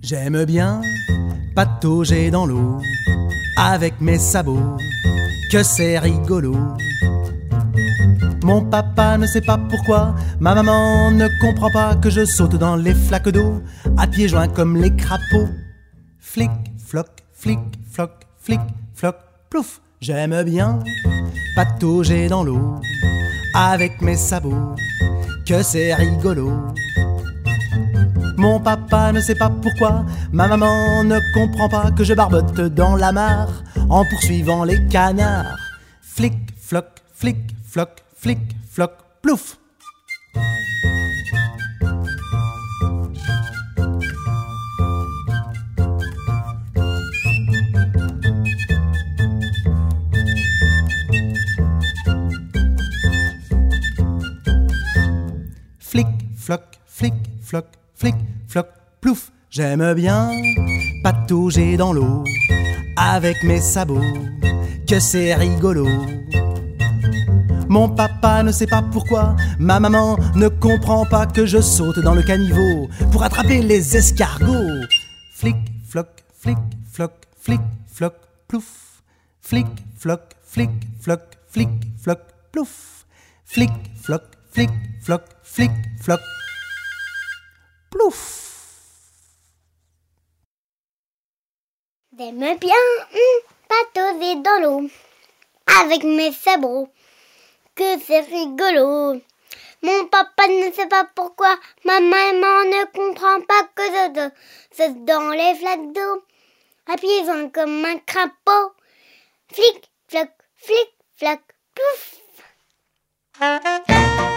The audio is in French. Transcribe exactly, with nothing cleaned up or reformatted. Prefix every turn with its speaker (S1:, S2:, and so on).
S1: J'aime bien patauger dans l'eau avec mes sabots, que c'est rigolo. Mon papa ne sait pas pourquoi, ma maman ne comprend pas que je saute dans les flaques d'eau, à pieds joints comme les crapauds. Flic, floc, flic, floc, flic, floc, plouf. J'aime bien patauger dans l'eau avec mes sabots, que c'est rigolo. Mon papa ne sait pas pourquoi, ma maman ne comprend pas que je barbote dans la mare en poursuivant les canards. Flic, floc, flic, floc, flic, floc, plouf. Flic, floc, flic, floc, flic, floc, plouf. J'aime bien patauger dans l'eau avec mes sabots, que c'est rigolo. Mon papa ne sait pas pourquoi, ma maman ne comprend pas que je saute dans le caniveau pour attraper les escargots. Flic, floc, flic, floc, flic, floc, plouf. Flic, floc, flic, floc, flic, floc, plouf. Flic, floc, flic, floc, flic, floc, plouf.
S2: J'aime bien hum, patauger dans l'eau avec mes sabots, que c'est rigolo. Mon papa ne sait pas pourquoi, ma maman ne comprend pas que je saute dans les flaques d'eau, à pieds joints comme un crapaud. Flic, floc, flic, floc, pouf.